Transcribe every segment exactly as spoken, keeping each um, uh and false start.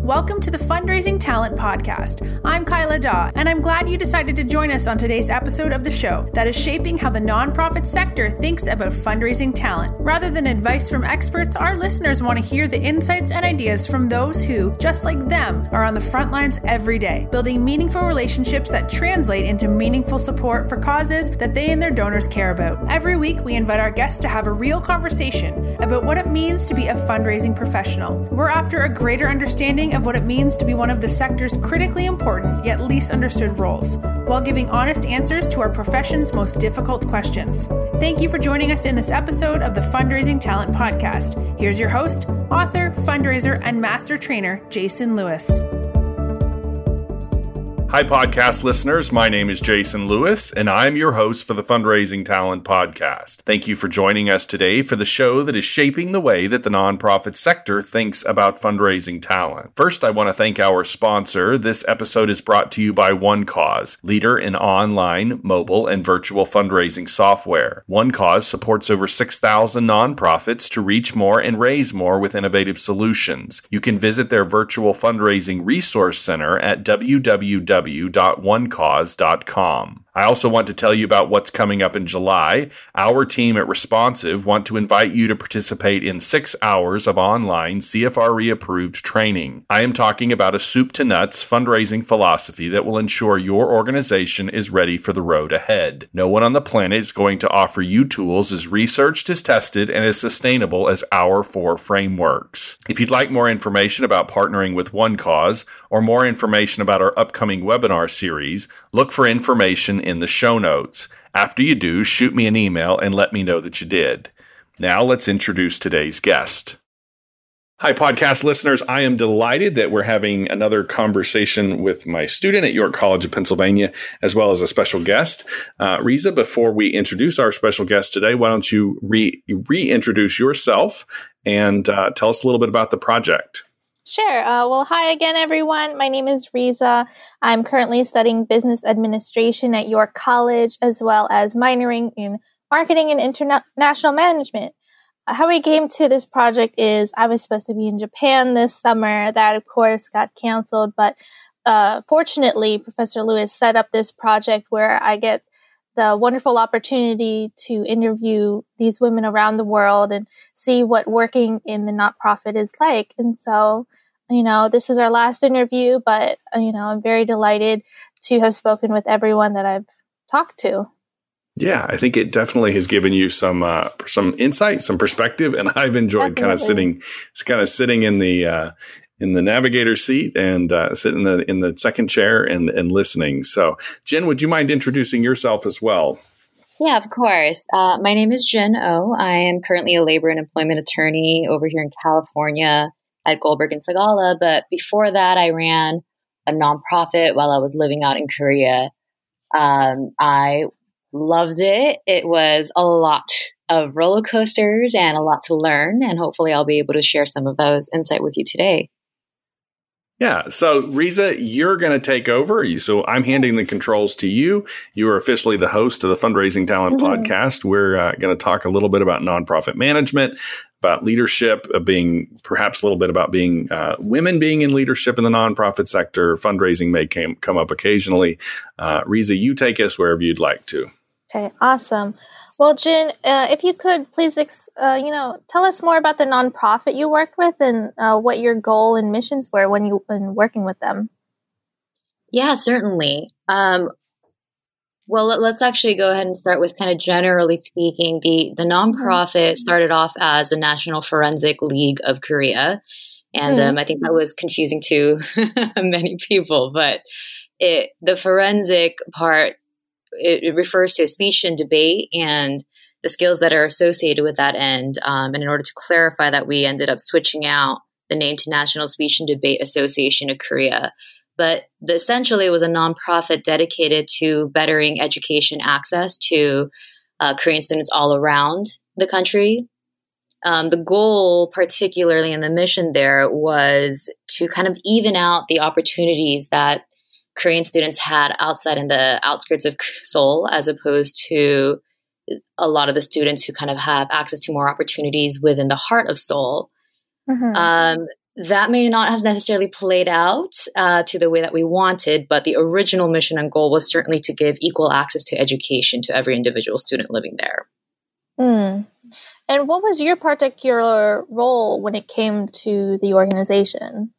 Welcome to the Fundraising Talent Podcast. I'm Kyla Daw, and I'm glad you decided to join us on today's episode of the show that is shaping how the nonprofit sector thinks about fundraising talent. Rather than advice from experts, our listeners want to hear the insights and ideas from those who, just like them, are on the front lines every day, building meaningful relationships that translate into meaningful support for causes that they and their donors care about. Every week, we invite our guests to have a real conversation about what it means to be a fundraising professional. We're after a greater understanding of what it means to be one of the sector's critically important yet least understood roles, while giving honest answers to our profession's most difficult questions. Thank you for joining us in this episode of the Fundraising Talent Podcast. Here's your host, author, fundraiser, and master trainer, Jason Lewis. Hi, podcast listeners. My name is Jason Lewis, and I'm your host for the Fundraising Talent Podcast. Thank you for joining us today for the show that is shaping the way that the nonprofit sector thinks about fundraising talent. First, I want to thank our sponsor. This episode is brought to you by OneCause, leader in online, mobile, and virtual fundraising software. OneCause supports over six thousand nonprofits to reach more and raise more with innovative solutions. You can visit their virtual fundraising resource center at w w w dot one cause dot com. I also want to tell you about what's coming up in July. Our team at Responsive want to invite you to participate in six hours of online C F R E-approved training. I am talking about a soup-to-nuts fundraising philosophy that will ensure your organization is ready for the road ahead. No one on the planet is going to offer you tools as researched, as tested, and as sustainable as our four frameworks. If you'd like more information about partnering with OneCause or more information about our upcoming webinar series, look for information in the show notes. After you do, shoot me an email and let me know that you did. Now let's introduce today's guest. Hi, podcast listeners. I am delighted that we're having another conversation with my student at York College of Pennsylvania, as well as a special guest. Uh, Riza, before we introduce our special guest today, why don't you re- reintroduce yourself and uh, tell us a little bit about the project? Sure. Uh, well, hi again, everyone. My name is Riza. I'm currently studying business administration at York College, as well as minoring in marketing and international management. Uh, how we came to this project is I was supposed to be in Japan this summer. That, of course, got canceled. But uh, fortunately, Professor Lewis set up this project where I get the wonderful opportunity to interview these women around the world and see what working in the nonprofit is like. And so, you know, this is our last interview, but, you know, I'm very delighted to have spoken with everyone that I've talked to. Yeah, I think it definitely has given you some uh, some insight, some perspective, and I've enjoyed definitely. kind of sitting, kind of sitting in the uh, in the navigator's seat and uh, sitting in the in the second chair and and listening. So, Jen, would you mind introducing yourself as well? Yeah, of course. Uh, my name is Jen O. I am currently a labor and employment attorney over here in California at Goldberg and Segalla. But before that, I ran a nonprofit while I was living out in Korea. Um, I loved it. It was a lot of roller coasters and a lot to learn. And hopefully I'll be able to share some of those insight with you today. Yeah. So, Riza, you're going to take over. So I'm handing the controls to you. You are officially the host of the Fundraising Talent mm-hmm. Podcast. We're uh, going to talk a little bit about nonprofit management, about leadership, uh, being perhaps a little bit about being uh, women being in leadership in the nonprofit sector. Fundraising may came, come up occasionally. Uh, Riza, you take us wherever you'd like to. Okay, awesome. Well, Jen, uh, if you could please, ex- uh, you know, tell us more about the nonprofit you worked with and uh, what your goal and missions were when you when working with them. Yeah, certainly. Um, well, let, let's actually go ahead and start with kind of generally speaking. The the nonprofit mm-hmm. started off as the National Forensic League of Korea, and mm-hmm. um, I think that was confusing to many people. But it the forensic part. It, it refers to speech and debate and the skills that are associated with that end. Um, and in order to clarify that, we ended up switching out the name to National Speech and Debate Association of Korea. But the, essentially, it was a nonprofit dedicated to bettering education access to uh, Korean students all around the country. Um, the goal, particularly in the mission there, was to kind of even out the opportunities that Korean students had outside in the outskirts of Seoul, as opposed to a lot of the students who kind of have access to more opportunities within the heart of Seoul. Mm-hmm. Um, that may not have necessarily played out uh, to the way that we wanted, but the original mission and goal was certainly to give equal access to education to every individual student living there. Mm. And what was your particular role when it came to the organization?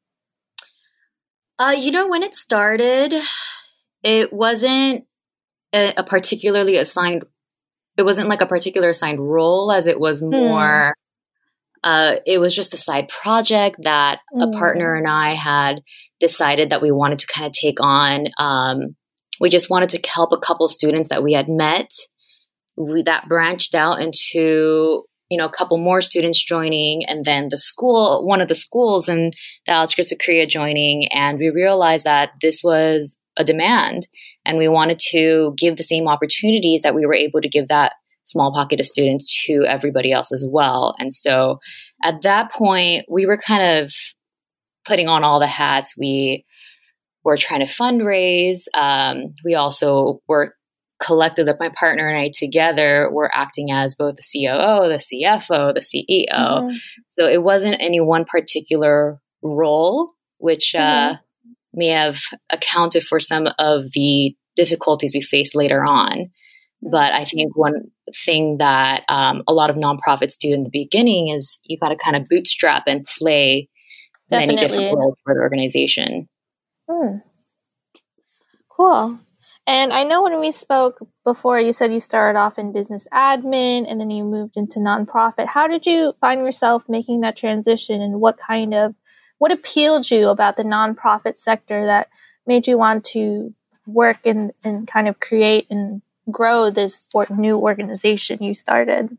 Uh, you know, when it started, it wasn't a, a particularly assigned, it wasn't like a particular assigned role, as it was more, mm. uh, it was just a side project that mm. a partner and I had decided that we wanted to kind of take on. Um, we just wanted to help a couple students that we had met. We, that branched out into, you know, a couple more students joining, and then the school, one of the schools in the outskirts of Korea joining. And we realized that this was a demand, and we wanted to give the same opportunities that we were able to give that small pocket of students to everybody else as well. And so at that point, we were kind of putting on all the hats. We were trying to fundraise. Um, we also were collective, that my partner and I together were acting as both the C O O, the C F O, the C E O. Mm-hmm. So it wasn't any one particular role, which mm-hmm. uh, may have accounted for some of the difficulties we faced later on. Mm-hmm. But I think one thing that um, a lot of nonprofits do in the beginning is you got to kind of bootstrap and play Definitely. many different roles for the organization. Mm. Cool. And I know when we spoke before, you said you started off in business admin and then you moved into nonprofit. How did you find yourself making that transition, and what kind of, what appealed you about the nonprofit sector that made you want to work and, and kind of create and grow this or new organization you started?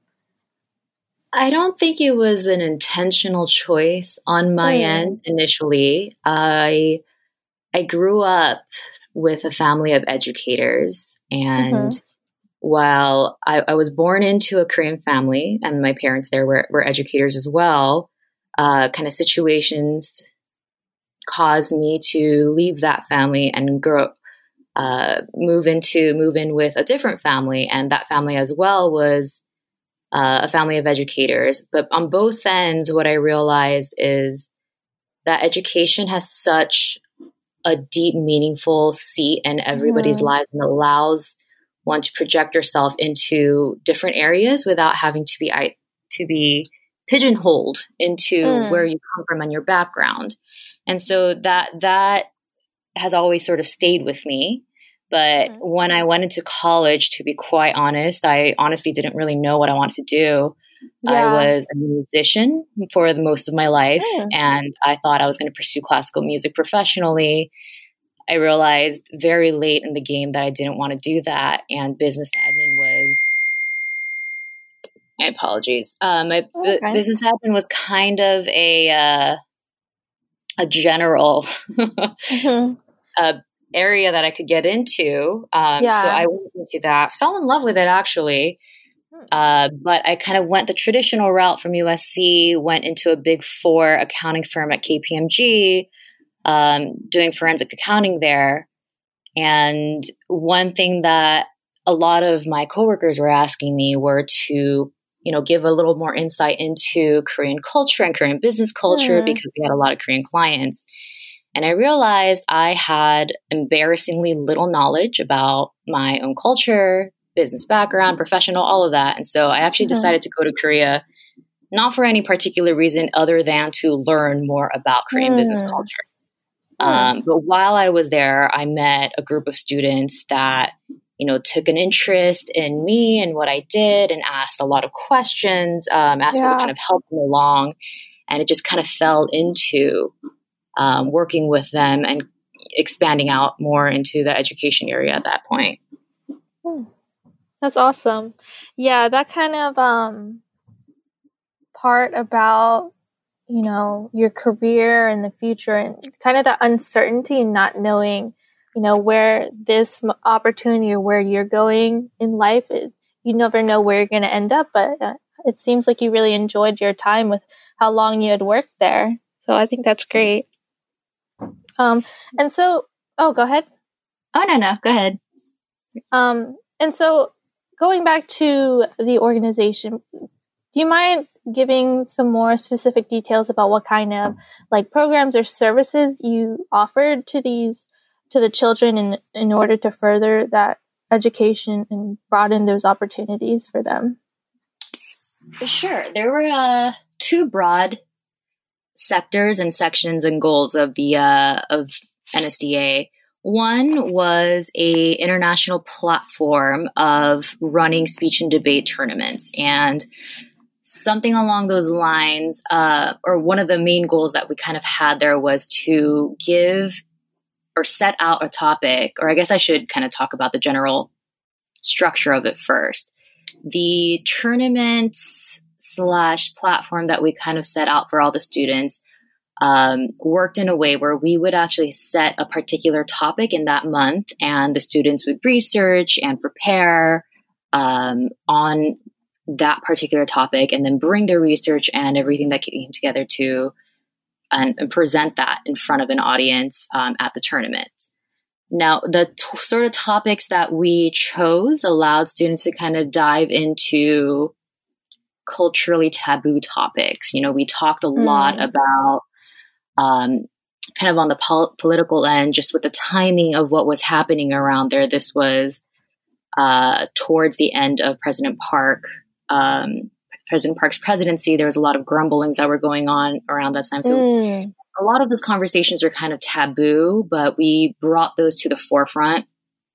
I don't think it was an intentional choice on my mm. end initially. I I grew up with a family of educators. And mm-hmm. while I, I was born into a Korean family, and my parents there were, were educators as well, uh, kind of situations caused me to leave that family and grow, uh, move into, move in with a different family. And that family as well was uh, a family of educators. But on both ends, what I realized is that education has such a deep, meaningful seat in everybody's mm. lives, and allows one to project yourself into different areas without having to be to be pigeonholed into mm. where you come from and your background. And so that that has always sort of stayed with me. But mm. when I went into college, to be quite honest, I honestly didn't really know what I wanted to do. Yeah. I was a musician for the most of my life, mm. and I thought I was going to pursue classical music professionally. I realized very late in the game that I didn't want to do that, and business admin was, my apologies, um, my okay. b- business admin was kind of a, uh, a general mm-hmm. uh, area that I could get into. Um, yeah. So I went into that, fell in love with it actually. Uh, but I kind of went the traditional route from U S C, went into a big four accounting firm at K P M G, um, doing forensic accounting there. And one thing that a lot of my coworkers were asking me were to, you know, give a little more insight into Korean culture and Korean business culture mm. because we had a lot of Korean clients. And I realized I had embarrassingly little knowledge about my own culture, business background, professional, all of that. And so I actually mm-hmm. decided to go to Korea, not for any particular reason other than to learn more about Korean mm. business culture. Mm. Um, but while I was there, I met a group of students that, you know, took an interest in me and what I did, and asked a lot of questions, um, asked yeah. me to kind of help them along. And it just kind of fell into um, working with them and expanding out more into the education area at that point. Mm. That's awesome. Yeah, that kind of um, part about, you know, your career and the future, and kind of the uncertainty and not knowing, you know, where this opportunity or where you're going in life, it, you never know where you're going to end up. But uh, it seems like you really enjoyed your time with how long you had worked there. So I think that's great. Um, and so, oh, go ahead. Oh, no, no, go ahead. Um, and so, going back to the organization, Do you mind giving some more specific details about what kind of like programs or services you offered to these to the children in in order to further that education and broaden those opportunities for them? Sure. There were uh, two broad sectors and sections and goals of the uh, of N S D A. One was a international platform of running speech and debate tournaments, and something along those lines, uh, or one of the main goals that we kind of had there was to give or set out a topic, or I guess I should kind of talk about the general structure of it first. The tournaments slash platform that we kind of set out for all the students um, worked in a way where we would actually set a particular topic in that month, and the students would research and prepare um, on that particular topic, and then bring their research and everything that came together to and, and present that in front of an audience um, at the tournament. Now, the t- sort of topics that we chose allowed students to kind of dive into culturally taboo topics. You know, we talked a mm. lot about um, kind of on the pol- political end, just with the timing of what was happening around there. This was uh, towards the end of President Park Um, President Park's presidency. There was a lot of grumblings that were going on around that time. So mm. a lot of those conversations are kind of taboo, but we brought those to the forefront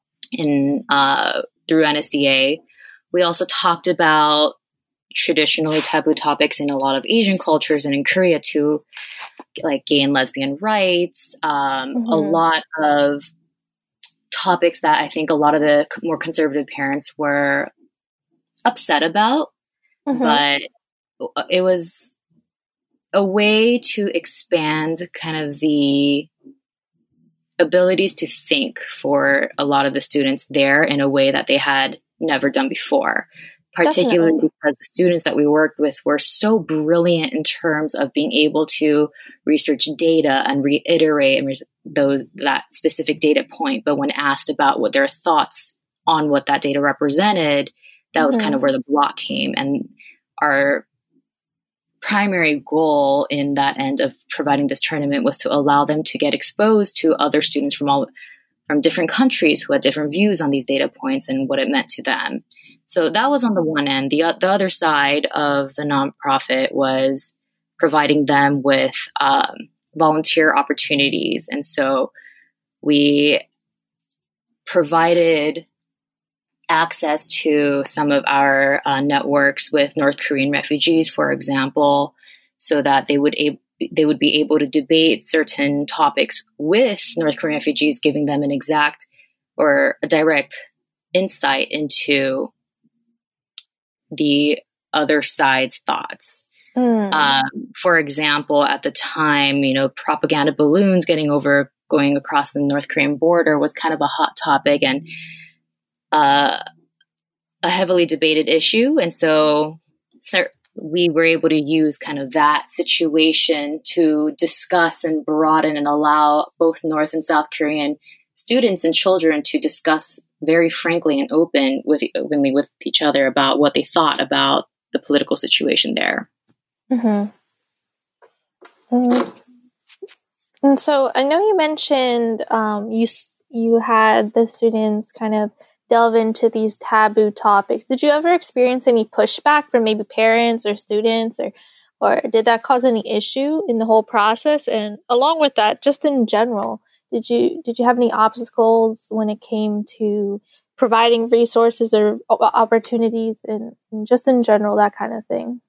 in uh, through N S D A. We also talked about traditionally taboo topics in a lot of Asian cultures and in Korea too, like gay and lesbian rights, um, mm-hmm. a lot of topics that I think a lot of the more conservative parents were upset about, mm-hmm. but it was a way to expand kind of the abilities to think for a lot of the students there in a way that they had never done before, particularly Definitely. because the students that we worked with were so brilliant in terms of being able to research data and reiterate and re- those that specific data point. But when asked about what their thoughts on what that data represented, that was mm-hmm. kind of where the block came. And our primary goal in that end of providing this tournament was to allow them to get exposed to other students from all from different countries who had different views on these data points and what it meant to them. So that was on the one end. The, the other side of the nonprofit was providing them with um, volunteer opportunities. And so we provided access to some of our uh, networks with North Korean refugees, for example, so that they would ab- they would be able to debate certain topics with North Korean refugees, giving them an exact or a direct insight into the other side's thoughts. Mm. Um, for example, at the time, you know, propaganda balloons getting over going across the North Korean border was kind of a hot topic and uh, a heavily debated issue. And so, so we were able to use kind of that situation to discuss and broaden and allow both North and South Korean students and children to discuss very frankly and open with openly with each other about what they thought about the political situation there. Mm-hmm. Mm-hmm. And so I know you mentioned um, you you had the students kind of delve into these taboo topics. Did you ever experience any pushback from maybe parents or students, or or did that cause any issue in the whole process? And along with that, just in general, did you did you have any obstacles when it came to providing resources or opportunities, and, and just in general, that kind of thing?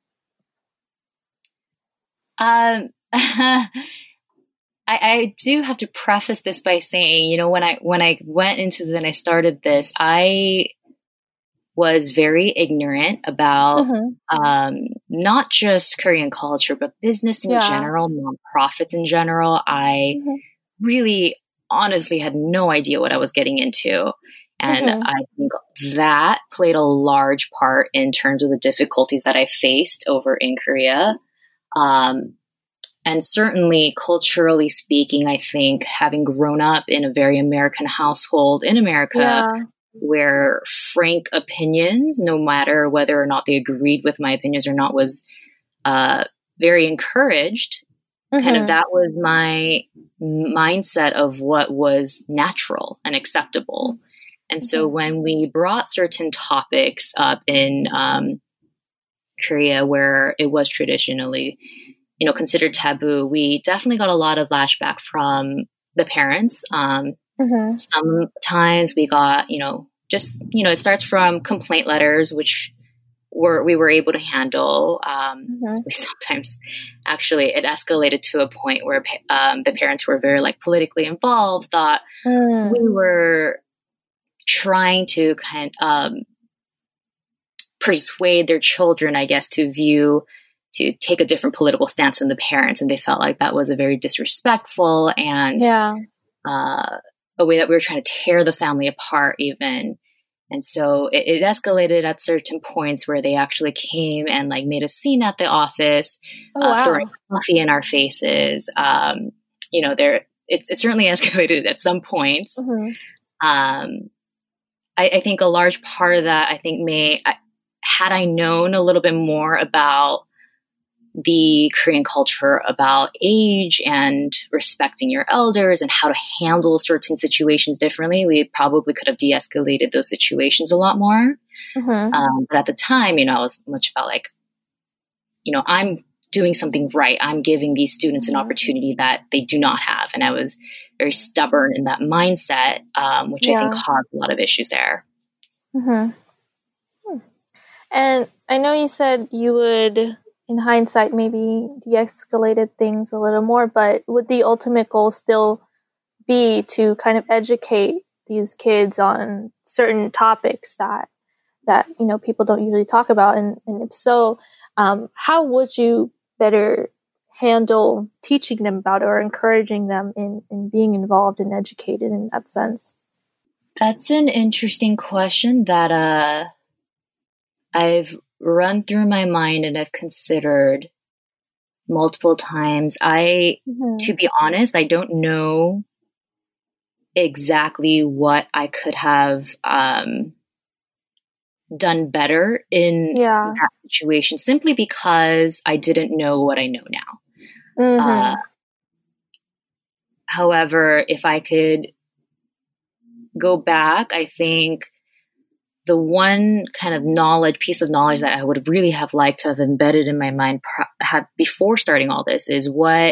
Um, I, I do have to preface this by saying, you know, when I when I went into this and I started this, I was very ignorant about mm-hmm. um, not just Korean culture, but business in yeah. general, nonprofits in general. I mm-hmm. really honestly had no idea what I was getting into. And mm-hmm. I think that played a large part in terms of the difficulties that I faced over in Korea. Um, and certainly culturally speaking, I think having grown up in a very American household in America, yeah. where frank opinions, no matter whether or not they agreed with my opinions or not, was uh, very encouraged. Mm-hmm. Kind of that was my mindset of what was natural and acceptable. And so when we brought certain topics up in um, Korea, where it was traditionally, you know, considered taboo, we definitely got a lot of lashback from the parents. Um, mm-hmm. Sometimes we got, you know, just, you know, it starts from complaint letters, which were we were able to handle. Um, mm-hmm. We sometimes actually it escalated to a point where um, the parents who were very like politically involved thought mm. we were trying to kind of um, persuade their children, I guess, to view to take a different political stance than the parents, and they felt like that was a very disrespectful and yeah. uh, a way that we were trying to tear the family apart, even. And so it, it escalated at certain points where they actually came and like made a scene at the office, oh, uh, wow. throwing coffee in our faces. Um, you know, there it, it certainly escalated at some points. Mm-hmm. Um, I, I think a large part of that, I think, may I, had I known a little bit more about the Korean culture, about age and respecting your elders and how to handle certain situations differently, we probably could have de-escalated those situations a lot more. Mm-hmm. Um, but at the time, you know, I was much about like, you know, I'm doing something right. I'm giving these students mm-hmm. an opportunity that they do not have. And I was very stubborn in that mindset, um, which yeah. I think caused a lot of issues there. Mm-hmm. Hmm. And I know you said you would, in hindsight, maybe de-escalated things a little more, but would the ultimate goal still be to kind of educate these kids on certain topics that, that you know, people don't usually talk about? And, and if so, um, how would you better handle teaching them about it or encouraging them in, in being involved and educated in that sense? That's an interesting question that uh, I've run through my mind and I've considered multiple times. I, mm-hmm. to be honest, I don't know exactly what I could have um, done better in yeah. that situation, simply because I didn't know what I know now. Mm-hmm. Uh, however, if I could go back, I think the one kind of knowledge, piece of knowledge that I would really have liked to have embedded in my mind pro- have, before starting all this is what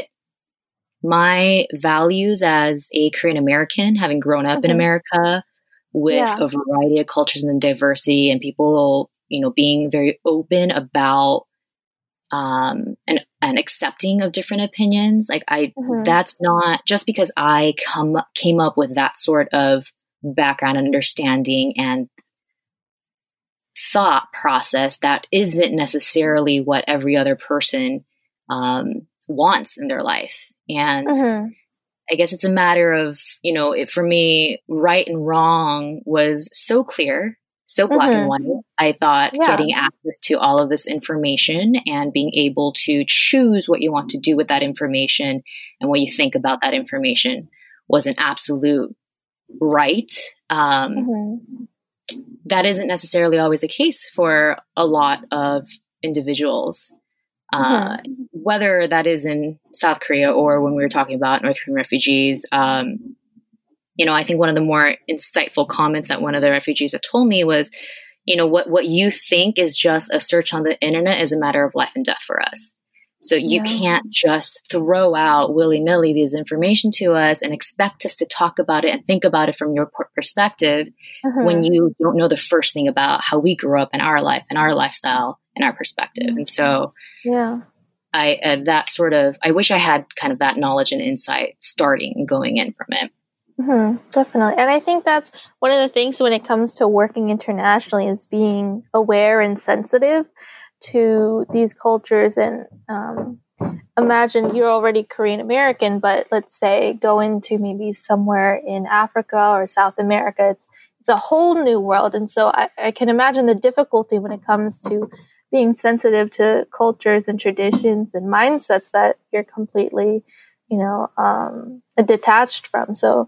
my values as a Korean American, having grown up mm-hmm. in America with yeah. a variety of cultures and diversity, and people, you know, being very open about um, and, and accepting of different opinions. Like I, mm-hmm. that's not just because I come came up with that sort of background and understanding and thought process, that isn't necessarily what every other person um, wants in their life. And mm-hmm. I guess it's a matter of, you know, it, for me, right and wrong was so clear, so black mm-hmm. and white. I thought yeah. getting access to all of this information and being able to choose what you want to do with that information and what you think about that information was an absolute right. Um, mm-hmm. That isn't necessarily always the case for a lot of individuals, uh, mm-hmm. whether that is in South Korea or when we were talking about North Korean refugees. Um, you know, I think one of the more insightful comments that one of the refugees had told me was, you know, what, what you think is just a search on the internet is a matter of life and death for us. So you yeah. can't just throw out willy-nilly this information to us and expect us to talk about it and think about it from your perspective uh-huh. when you don't know the first thing about how we grew up in our life and our lifestyle and our perspective. And so yeah, I uh, that sort of, I wish I had kind of that knowledge and insight starting and going in from it. Mm-hmm, definitely. And I think that's one of the things when it comes to working internationally is being aware and sensitive to these cultures. And um, imagine you're already Korean American, but let's say go into maybe somewhere in Africa or South America. It's, it's a whole new world. And so I, I can imagine the difficulty when it comes to being sensitive to cultures and traditions and mindsets that you're completely, you know, um, detached from. So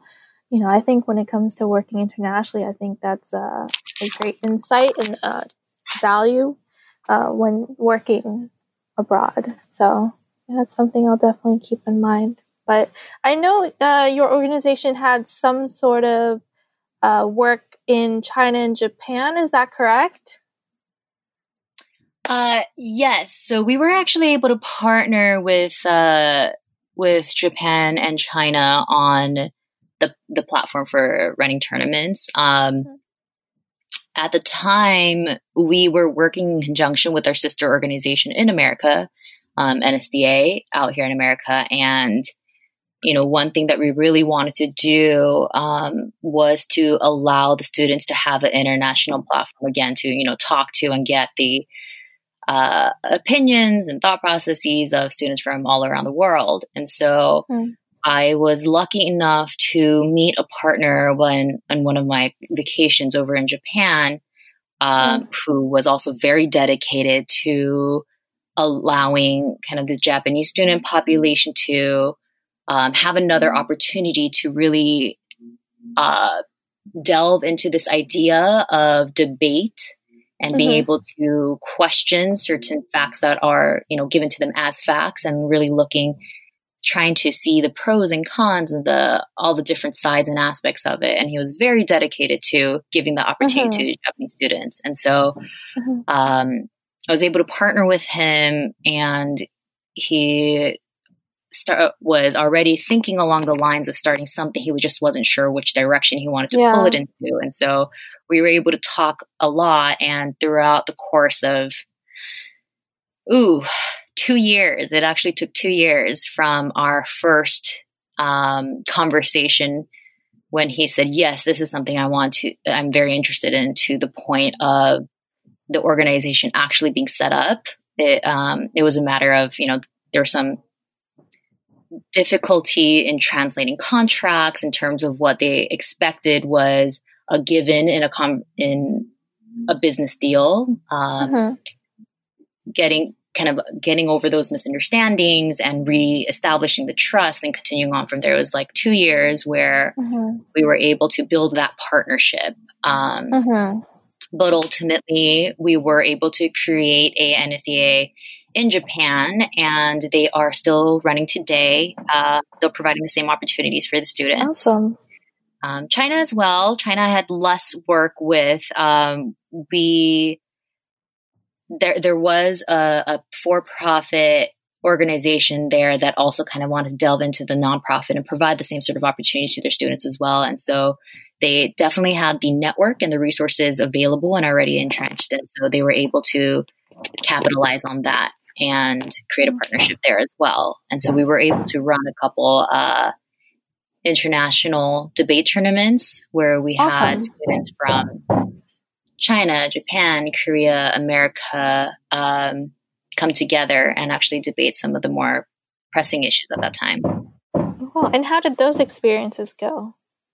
you know, I think when it comes to working internationally, I think that's uh, a great insight and uh, value uh, when working abroad. So yeah, that's something I'll definitely keep in mind. But I know uh, your organization had some sort of uh, work in China and Japan. Is that correct? Uh, yes. So we were actually able to partner with uh, with Japan and China on the the platform for running tournaments. Um, at the time, we were working in conjunction with our sister organization in America, um, N S D A, out here in America, and you know, one thing that we really wanted to do um, was to allow the students to have an international platform again to, you know, talk to and get the uh, opinions and thought processes of students from all around the world. And so mm. I was lucky enough to meet a partner when on one of my vacations over in Japan, um, mm. who was also very dedicated to allowing kind of the Japanese student population to Um, have another opportunity to really uh, delve into this idea of debate and mm-hmm. being able to question certain facts that are, you know, given to them as facts, and really looking, trying to see the pros and cons and the all the different sides and aspects of it. And he was very dedicated to giving the opportunity mm-hmm. to Japanese students. And so mm-hmm. um, I was able to partner with him, and he Start, was already thinking along the lines of starting something. He just wasn't sure which direction he wanted to yeah. pull it into. And so we were able to talk a lot. And throughout the course of, ooh, two years, it actually took two years from our first um, conversation when he said, yes, this is something I want to, I'm very interested in, to the point of the organization actually being set up. It, um, it was a matter of, you know, there was some difficulty in translating contracts in terms of what they expected was a given in a com- in a business deal. Um, mm-hmm. Getting kind of getting over those misunderstandings and re-establishing the trust and continuing on from there. It was like two years where mm-hmm. we were able to build that partnership. Um, mm-hmm. But ultimately, we were able to create a N S D A in Japan, and they are still running today, uh, still providing the same opportunities for the students. Awesome. Um, China as well. China had less work with. Um, we there there was a, a for-profit organization there that also kind of wanted to delve into the nonprofit and provide the same sort of opportunities to their students as well. And so they definitely had the network and the resources available and already entrenched, and so they were able to capitalize on that and create a partnership there as well. And so we were able to run a couple uh, international debate tournaments where we awesome. had students from China, Japan, Korea, America um, come together and actually debate some of the more pressing issues at that time. Oh, and how did those experiences go?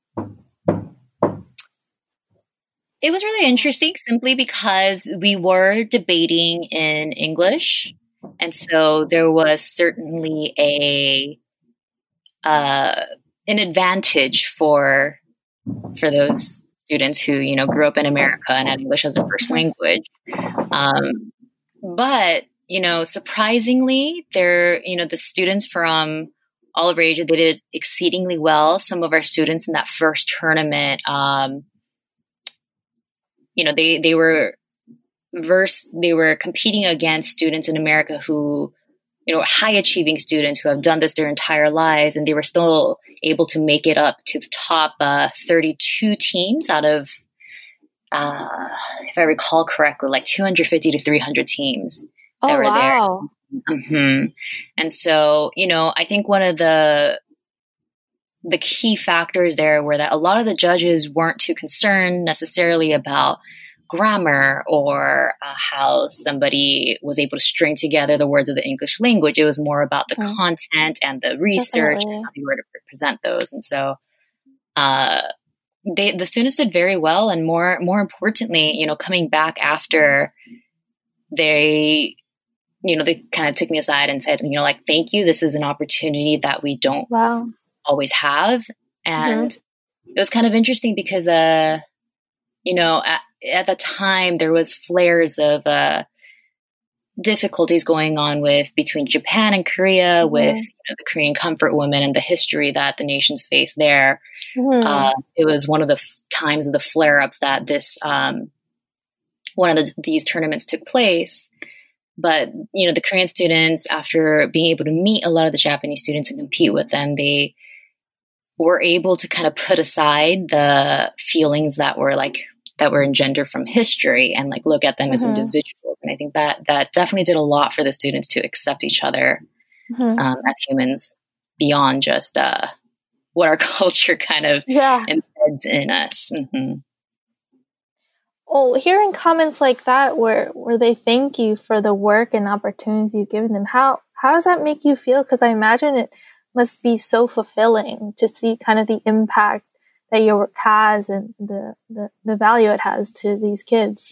It was really interesting simply because we were debating in English. And so there was certainly a uh, an advantage for for those students who, you know, grew up in America and had English as their first language. Um, but, you know, surprisingly, there, you know, the students from all over Asia, they did exceedingly well. Some of our students in that first tournament, um, you know, they, they were verse, they were competing against students in America who, you know, high achieving students who have done this their entire lives, and they were still able to make it up to the top uh, thirty-two teams out of, uh, if I recall correctly, like two hundred fifty to three hundred teams that oh, were wow. there. Mm-hmm. And so, you know, I think one of the the key factors there were that a lot of the judges weren't too concerned necessarily about grammar or uh, how somebody was able to string together the words of the English language. It was more about the mm. content and the research Definitely. and how you were to present those. And so uh, they, the students did very well. And more, more importantly, you know, coming back after they, you know, they kind of took me aside and said, you know, like, thank you. This is an opportunity that we don't wow. always have. And mm-hmm. it was kind of interesting because, uh, you know, at, at the time there was flares of uh, difficulties going on with between Japan and Korea, mm-hmm. with you know, the Korean comfort women and the history that the nations face there. Mm-hmm. Uh, it was one of the f- times of the flare-ups that this um, one of the, these tournaments took place. But, you know, the Korean students, after being able to meet a lot of the Japanese students and compete with them, they were able to kind of put aside the feelings that were like, that were engendered from history and like look at them mm-hmm. as individuals. And I think that that definitely did a lot for the students to accept each other mm-hmm. um, as humans beyond just uh, what our culture kind of yeah. embeds in us. Mm-hmm. Well, hearing comments like that where where they thank you for the work and opportunities you've given them, how how does that make you feel? Because I imagine it must be so fulfilling to see kind of the impact that your work has and the, the, the value it has to these kids.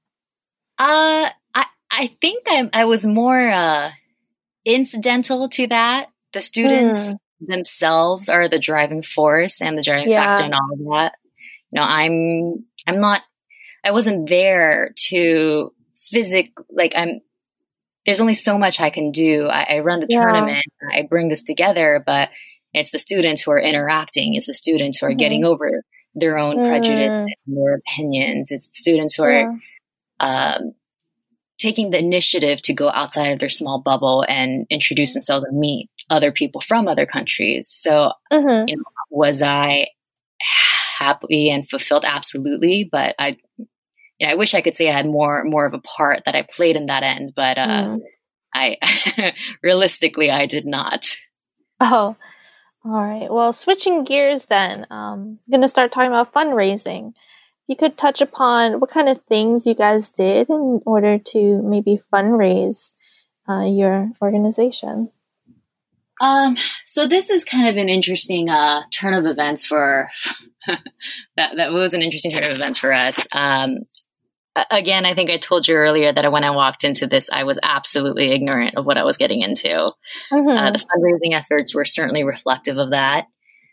Uh, I, I think I, I was more uh, incidental to that. The students mm. themselves are the driving force and the driving yeah. factor in all of that. You know, I'm I'm not I wasn't there to physic like I'm, there's only so much I can do. I, I run the yeah. tournament, I bring this together, but it's the students who are interacting. It's the students who are mm-hmm. getting over their own mm. prejudice and their opinions. It's the students who yeah. are um, taking the initiative to go outside of their small bubble and introduce themselves and meet other people from other countries. So, mm-hmm. you know, was I happy and fulfilled? Absolutely. But I, you know, I wish I could say I had more, more of a part that I played in that end, but uh, mm. I realistically, I did not. Oh, all right. Well, switching gears then, um, I'm going to start talking about fundraising. You could touch upon what kind of things you guys did in order to maybe fundraise uh, your organization. Um, so this is kind of an interesting uh, turn of events for that. That was an interesting turn of events for us. Um, again, I think I told you earlier that when I walked into this, I was absolutely ignorant of what I was getting into. Mm-hmm. Uh, the fundraising efforts were certainly reflective of that.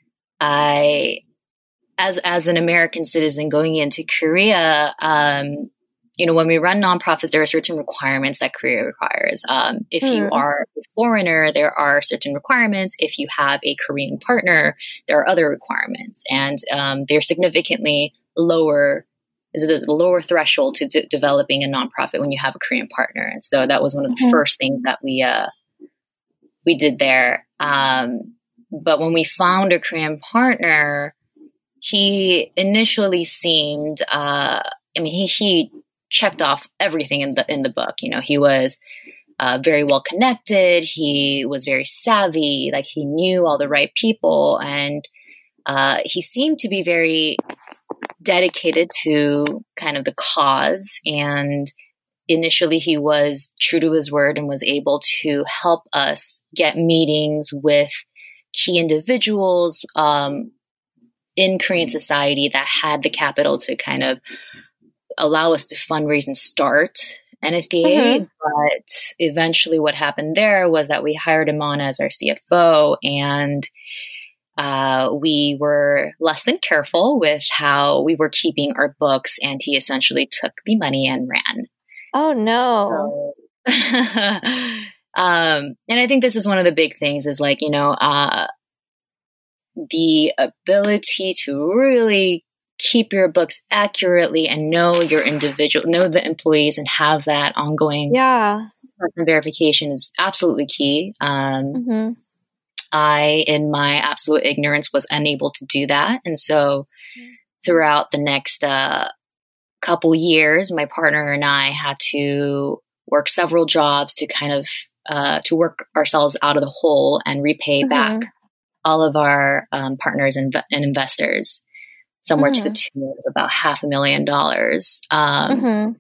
I, as as an American citizen going into Korea, um, you know, when we run nonprofits, there are certain requirements that Korea requires. Um, if mm. you are a foreigner, there are certain requirements. If you have a Korean partner, there are other requirements, and um, they're significantly lower. Is the, the lower threshold to d- developing a nonprofit when you have a Korean partner, and so that was one of the mm-hmm. first things that we uh, we did there. Um, but when we found a Korean partner, he initially seemed. Uh, I mean, he he. checked off everything in the in the book. You know, he was uh, very well connected. He was very savvy. Like he knew all the right people, and uh, he seemed to be very dedicated to kind of the cause. And initially, he was true to his word and was able to help us get meetings with key individuals um, in Korean society that had the capital to kind of allow us to fundraise and start N S D A. Mm-hmm. But eventually what happened there was that we hired him on as our C F O, and uh, we were less than careful with how we were keeping our books, and he essentially took the money and ran. Oh, no. So, um, and I think this is one of the big things is like, you know, uh, the ability to really keep your books accurately and know your individual, know the employees, and have that ongoing yeah. verification is absolutely key. Um, mm-hmm. I, in my absolute ignorance, was unable to do that. And so throughout the next uh, couple years, my partner and I had to work several jobs to kind of, uh, to work ourselves out of the hole and repay mm-hmm. back all of our um, partners and, and investors. Somewhere mm-hmm. to the tune of about half a million dollars. Um, mm-hmm.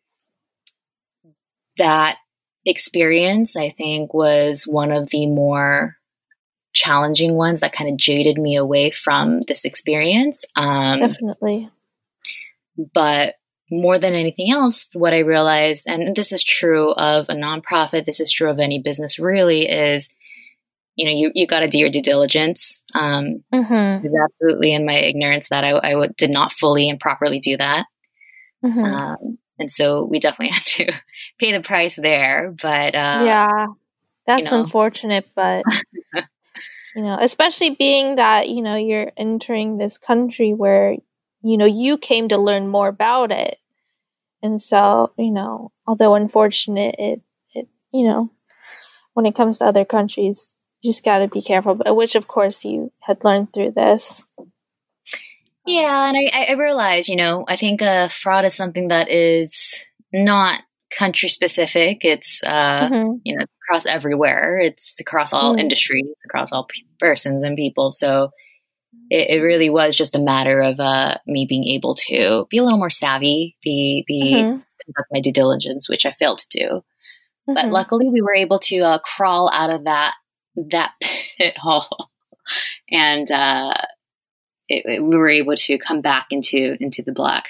That experience, I think, was one of the more challenging ones that kind of jaded me away from this experience. Um, Definitely. But more than anything else, what I realized, and this is true of a nonprofit, this is true of any business really, is you know, you, you got to do your due diligence. Um, Mm-hmm. It's absolutely in my ignorance that I, I w- did not fully and properly do that. Mm-hmm. Um, and so we definitely had to pay the price there. But uh, yeah, that's you know. unfortunate, but you know, especially being that, you know, you're entering this country where, you know, you came to learn more about it. And so, you know, although unfortunate, it, it you know, when it comes to other countries, you just got to be careful, but which of course you had learned through this. Yeah, and I, I realize, you know, I think uh, fraud is something that is not country specific. It's, uh, Mm-hmm. you know, across everywhere. It's across all Mm. industries, across all pe- persons and people. So it, it really was just a matter of uh, me being able to be a little more savvy, be, be Mm-hmm. conduct my due diligence, which I failed to do. But Mm-hmm. luckily, we were able to uh, crawl out of that that pit hole, and uh, it, it, we were able to come back into into the black.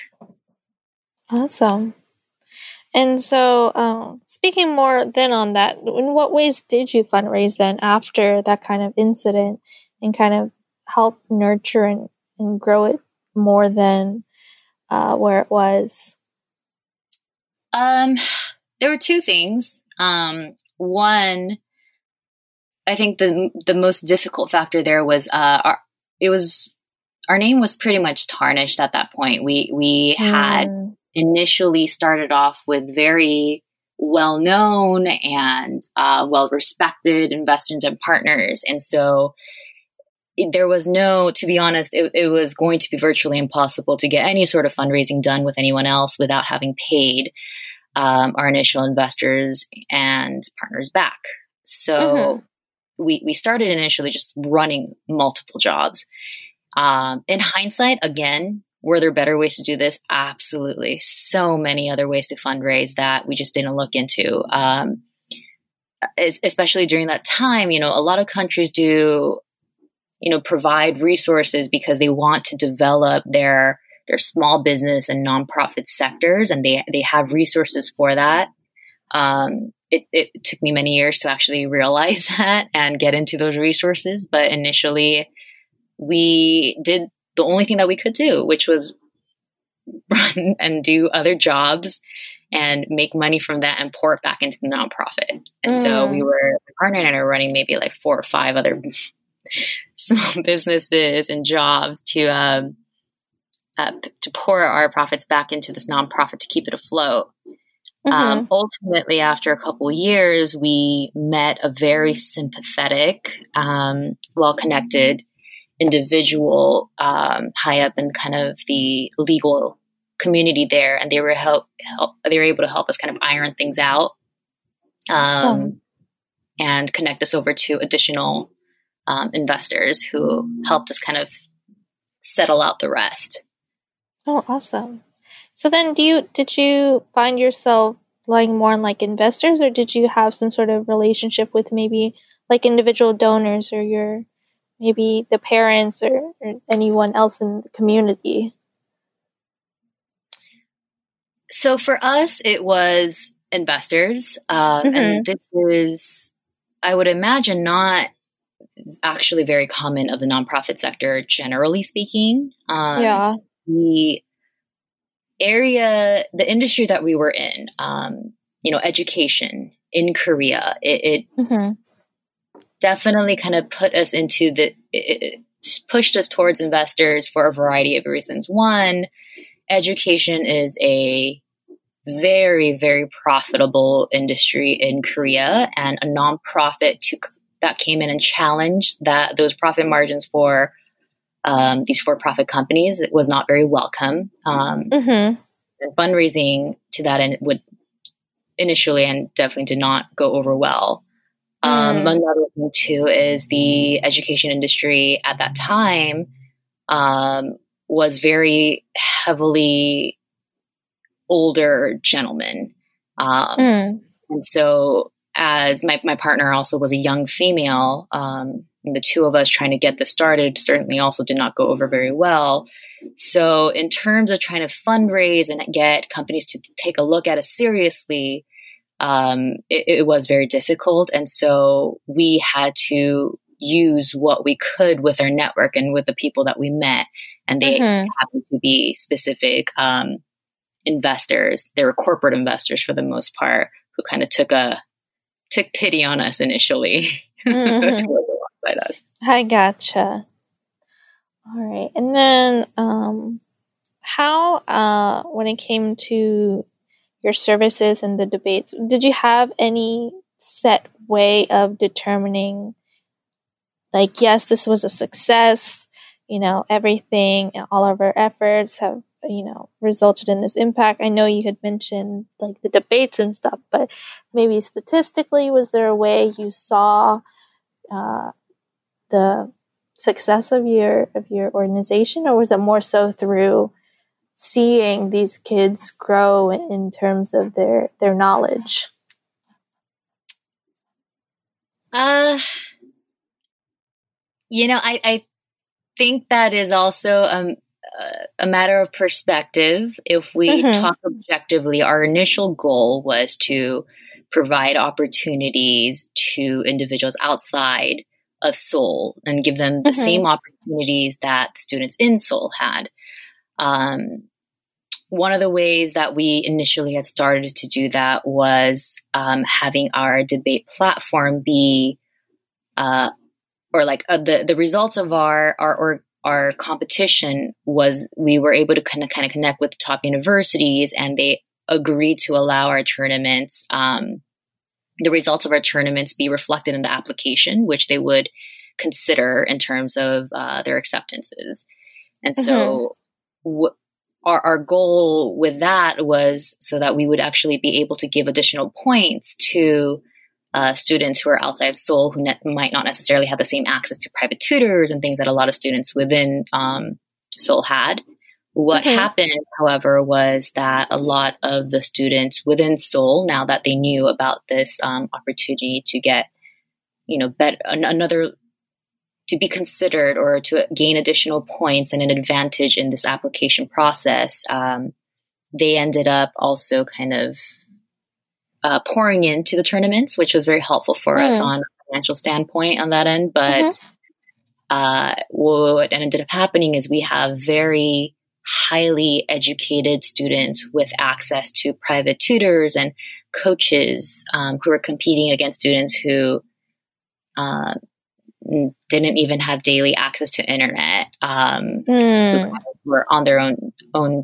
Awesome. And so, um, speaking more then on that, in what ways did you fundraise then after that kind of incident and kind of help nurture and, and grow it more than uh, where it was? Um, there were two things. Um, one, I think the the most difficult factor there was uh, our it was our name was pretty much tarnished at that point. We we had Mm. initially started off with very well known and uh, well respected investors and partners, and so it, there was no, to be honest, it, it was going to be virtually impossible to get any sort of fundraising done with anyone else without having paid um, our initial investors and partners back. So Mm-hmm. we we started initially just running multiple jobs. Um, in hindsight, again, were there better ways to do this? Absolutely. So many other ways to fundraise that we just didn't look into. Um, especially during that time, you know, a lot of countries do, you know, provide resources because they want to develop their their small business and nonprofit sectors, and they they have resources for that. Um, it, it took me many years to actually realize that and get into those resources, but initially we did the only thing that we could do, which was run and do other jobs and make money from that and pour it back into the nonprofit. And Mm. so we were, my partner and I were running maybe like four or five other small businesses and jobs to, um, uh, to pour our profits back into this nonprofit to keep it afloat. Mm-hmm. Um, ultimately, after a couple of years, we met a very sympathetic, um, well-connected individual um, high up in kind of the legal community there, and they were help, help they were able to help us kind of iron things out, um, Oh. and connect us over to additional um, investors who helped us kind of settle out the rest. Oh, awesome. So then do you did you find yourself relying more on like investors, or did you have some sort of relationship with maybe like individual donors or your maybe the parents or, or anyone else in the community? So for us, it was investors, uh, Mhm. and this is, I would imagine, not actually very common of the nonprofit sector, generally speaking. Um, Yeah. The area, the industry that we were in, um, you know, education in Korea, it, it Mm-hmm. definitely kind of put us into the, it, it pushed us towards investors for a variety of reasons. One, education is a very, very profitable industry in Korea, and a nonprofit to, that came in and challenged that those profit margins for um, these for-profit companies, it was not very welcome. Um, Mm-hmm. and fundraising to that end would initially and definitely did not go over well. Um, Mm. Another thing too is the education industry at that time um, was very heavily older gentlemen. Um, Mm. and so as my, my partner also was a young female, um, and the two of us trying to get this started certainly also did not go over very well. So in terms of trying to fundraise and get companies to, to take a look at us seriously, um, it, it was very difficult. And so we had to use what we could with our network and with the people that we met. And they Mm-hmm. happened to be specific um, investors. They were corporate investors for the most part, who kind of took a took pity on us initially Mm-hmm. to work alongside us. I gotcha. All right. And then um, how, uh, when it came to your services and the debates, did you have any set way of determining, like, yes, this was a success, you know, everything, all of our efforts have, you know, resulted in this impact? I know you had mentioned like the debates and stuff, but maybe statistically, was there a way you saw uh, the success of your of your organization, or was it more so through seeing these kids grow in terms of their their knowledge? Uh, you know, I, I think that is also um, a matter of perspective. If we Mhm. talk objectively, our initial goal was to provide opportunities to individuals outside of Seoul and give them the Mhm. same opportunities that the students in Seoul had. Um, one of the ways that we initially had started to do that was um, having our debate platform be, uh, or like uh, the the results of our our or our competition was we were able to kind of kind of connect with top universities, and they agreed to allow our tournaments, um, the results of our tournaments, be reflected in the application, which they would consider in terms of uh, their acceptances. And so, w- our our goal with that was so that we would actually be able to give additional points to uh, students who are outside of Seoul, who ne- might not necessarily have the same access to private tutors and things that a lot of students within um, Seoul had. What Mhm. happened, however, was that a lot of the students within Seoul, now that they knew about this um, opportunity to get, you know, bet- an- another, to be considered or to gain additional points and an advantage in this application process, um, they ended up also kind of uh, pouring into the tournaments, which was very helpful for us Mm. on a financial standpoint on that end. But Mhm. uh, what ended up happening is we have very highly educated students with access to private tutors and coaches um, who are competing against students who uh, didn't even have daily access to internet, um, who Mm. kind of were on their own own.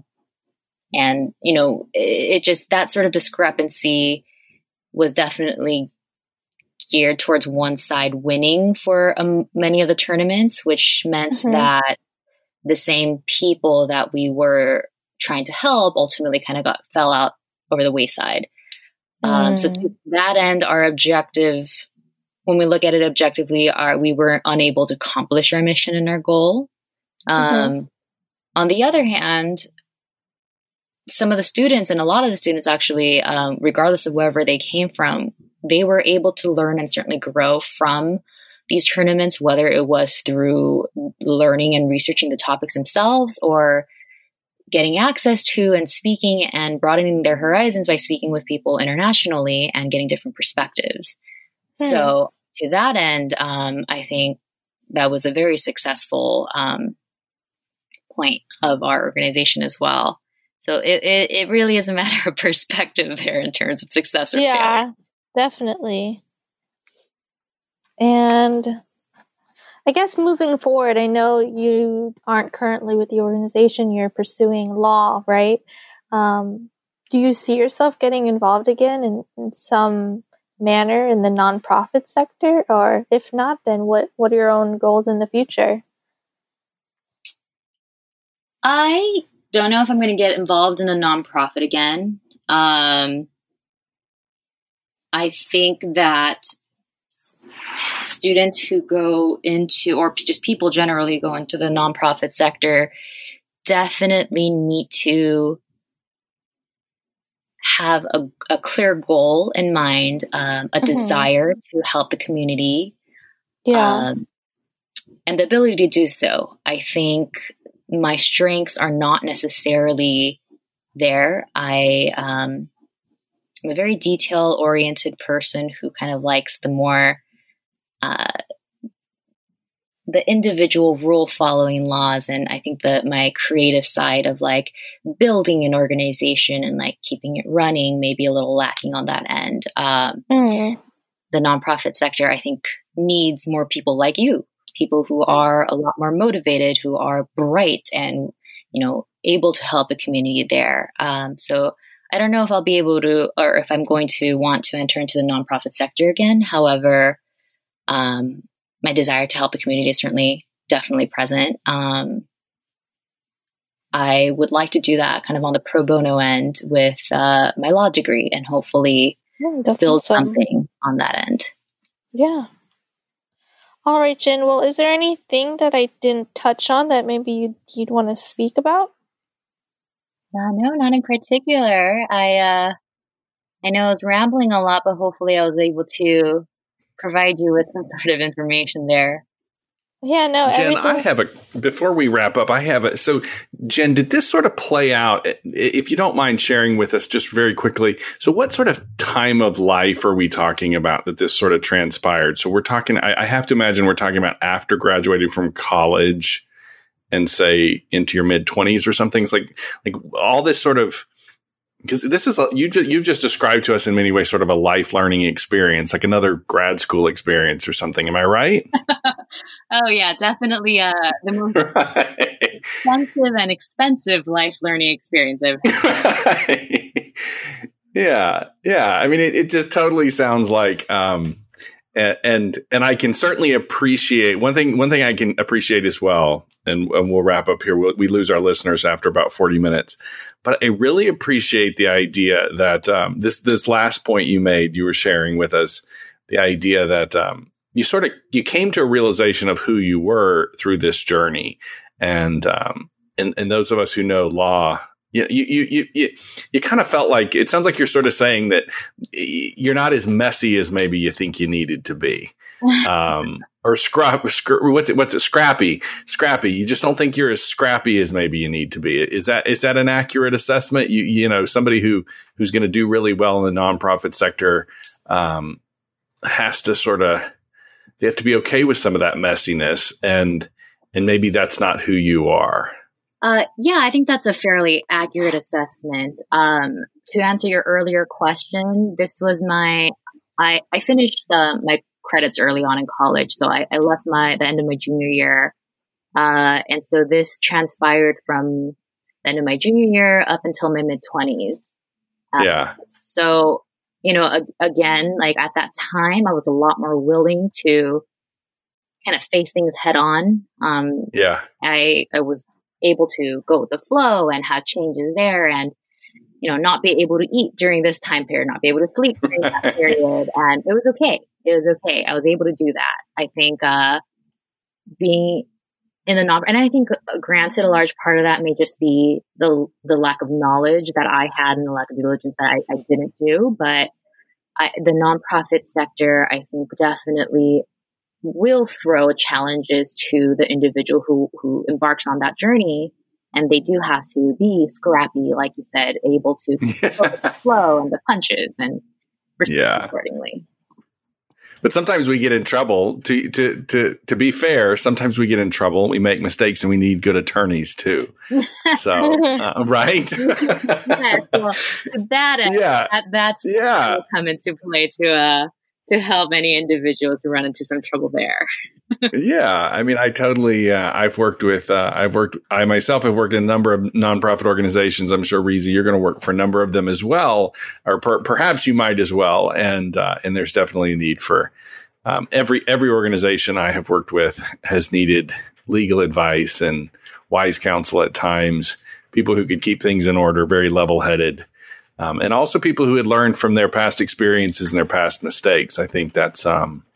And, you know, it, it just, that sort of discrepancy was definitely geared towards one side winning for um, many of the tournaments, which meant Mhm. that the same people that we were trying to help ultimately kind of got fell out over the wayside. Um, so Mm. to that end, our objective, when we look at it objectively, are we were unable to accomplish our mission and our goal. Um, Mhm. On the other hand, some of the students, and a lot of the students actually, um, regardless of wherever they came from, they were able to learn and certainly grow from these tournaments, whether it was through learning and researching the topics themselves or getting access to and speaking and broadening their horizons by speaking with people internationally and getting different perspectives. Hmm. So to that end, um, I think that was a very successful um, point of our organization as well. So it, it, it really is a matter of perspective there in terms of success or failure. Yeah, definitely. And I guess moving forward, I know you aren't currently with the organization, you're pursuing law, right? Um, do you see yourself getting involved again in, in some manner in the nonprofit sector? Or if not, then what, what are your own goals in the future? I don't know if I'm going to get involved in the nonprofit again. Um, I think that students who go into, or just people generally go into the nonprofit sector, definitely need to have a, a clear goal in mind, um, a Mhm. desire to help the community, Yeah. um, and the ability to do so. I think my strengths are not necessarily there. I um, I'm a very detail oriented person who kind of likes the more uh, the individual rule following laws. And I think that my creative side of like building an organization and like keeping it running may be a little lacking on that end. Um, mm. The nonprofit sector, I think, needs more people like you, people who are a lot more motivated, who are bright and, you know, able to help a community there. Um, so I don't know if I'll be able to, or if I'm going to want to enter into the nonprofit sector again. However, um, my desire to help the community is certainly definitely present. Um, I would like to do that kind of on the pro bono end with uh, my law degree and hopefully yeah, build awesome. something on that end. Yeah. All right, Jen. Well, is there anything that I didn't touch on that maybe you'd, you'd want to speak about? Uh, no, not in particular. I uh, I know I was rambling a lot, but hopefully I was able to provide you with some sort of information there. Yeah, no. Jen, everything- I have a, before we wrap up, I have a, so Jen, did this sort of play out, if you don't mind sharing with us just very quickly, so what sort of time of life are we talking about that this sort of transpired? So we're talking, I, I have to imagine we're talking about after graduating from college and say into your mid twenties or something. It's like, like all this sort of, because this is, a, you ju- you've just described to us in many ways sort of a life learning experience, like another grad school experience or something. Am I right? Oh, yeah, definitely uh, the most right. expensive and expensive life learning experience I've had. Right. Yeah, yeah. I mean, it, it just totally sounds like, um, and, and and I can certainly appreciate one thing. One thing I can appreciate as well, and, and we'll wrap up here. We'll, we lose our listeners after about forty minutes. But I really appreciate the idea that um, this this last point you made, you were sharing with us, the idea that um, you sort of you came to a realization of who you were through this journey, and um, and, and those of us who know law, you you you you you kind of felt like it sounds like you're sort of saying that you're not as messy as maybe you think you needed to be. Um, or scrap, scr- what's it? What's it? Scrappy, scrappy. You just don't think you're as scrappy as maybe you need to be. Is that is that an accurate assessment? You you know, somebody who who's going to do really well in the nonprofit sector um, has to sort of they have to be okay with some of that messiness, and and maybe that's not who you are. Uh, yeah, I think that's a fairly accurate assessment. Um, to answer your earlier question, this was my I I finished uh, my credits early on in college. So I, I left my the end of my junior year. Uh, and so this transpired from the end of my junior year up until my mid twenties. Uh, yeah. So, you know, a, again, like at that time, I was a lot more willing to kind of face things head on. Um, yeah. I, I was able to go with the flow and have changes there and, you know, not be able to eat during this time period, not be able to sleep during that period. And it was okay. It was okay. I was able to do that. I think uh, being in the non, and I think uh, granted, a large part of that may just be the the lack of knowledge that I had and the lack of diligence that I, I didn't do. But I, the nonprofit sector, I think, definitely will throw challenges to the individual who who embarks on that journey. And they do have to be scrappy, like you said, able to go with the flow and the punches and respond yeah. accordingly. But sometimes we get in trouble. To to to to be fair, sometimes we get in trouble. We make mistakes, and we need good attorneys too. So, uh, right? Yes, well, that uh, yeah, that, that's yeah. will come into play to uh to help any individuals who run into some trouble there. Yeah, I mean, I totally. Uh, I've worked with. Uh, I've worked. I myself have worked in a number of nonprofit organizations. I'm sure, Reza, you're going to work for a number of them as well, or per, perhaps you might as well. And uh, and there's definitely a need for um, every every organization I have worked with has needed legal advice and wise counsel at times. People who could keep things in order, very level headed, um, and also people who had learned from their past experiences and their past mistakes. I think that's. Um,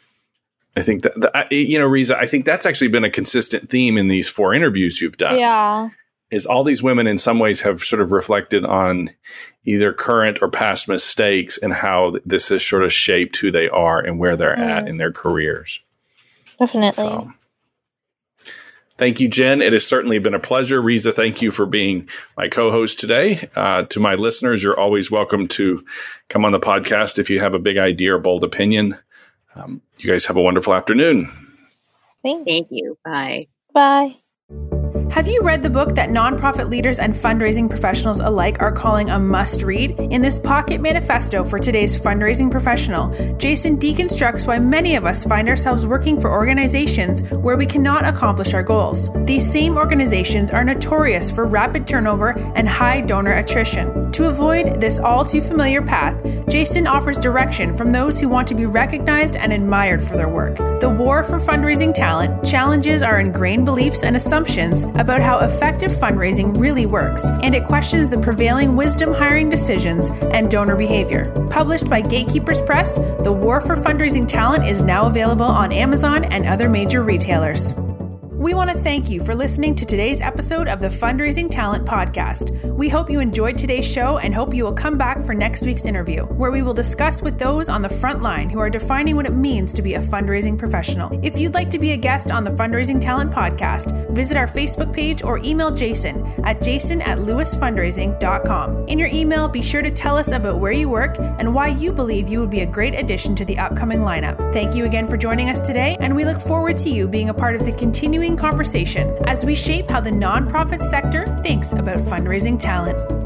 I think that, that, you know, Reza, I think that's actually been a consistent theme in these four interviews you've done. Yeah. Is all these women in some ways have sort of reflected on either current or past mistakes and how this has sort of shaped who they are and where they're mm. at in their careers. Definitely. So, Thank you, Jen. It has certainly been a pleasure. Riza, thank you for being my co-host today. Uh, to my listeners, you're always welcome to come on the podcast if you have a big idea or bold opinion. Um, you guys have a wonderful afternoon. Thank you. Thank you. Bye. Bye. Have you read the book that nonprofit leaders and fundraising professionals alike are calling a must-read? In this pocket manifesto for today's fundraising professional, Jason deconstructs why many of us find ourselves working for organizations where we cannot accomplish our goals. These same organizations are notorious for rapid turnover and high donor attrition. To avoid this all-too-familiar path, Jason offers direction from those who want to be recognized and admired for their work. The war for fundraising talent challenges our ingrained beliefs and assumptions about how effective fundraising really works, and it questions the prevailing wisdom hiring decisions and donor behavior. Published by Gatekeepers Press, The War for Fundraising Talent is now available on Amazon and other major retailers. We want to thank you for listening to today's episode of the Fundraising Talent Podcast. We hope you enjoyed today's show and hope you will come back for next week's interview, where we will discuss with those on the front line who are defining what it means to be a fundraising professional. If you'd like to be a guest on the Fundraising Talent Podcast, visit our Facebook page or email Jason at jason at lewis fundraising dot com. In your email, be sure to tell us about where you work and why you believe you would be a great addition to the upcoming lineup. Thank you again for joining us today, and we look forward to you being a part of the continuing conversation as we shape how the nonprofit sector thinks about fundraising talent.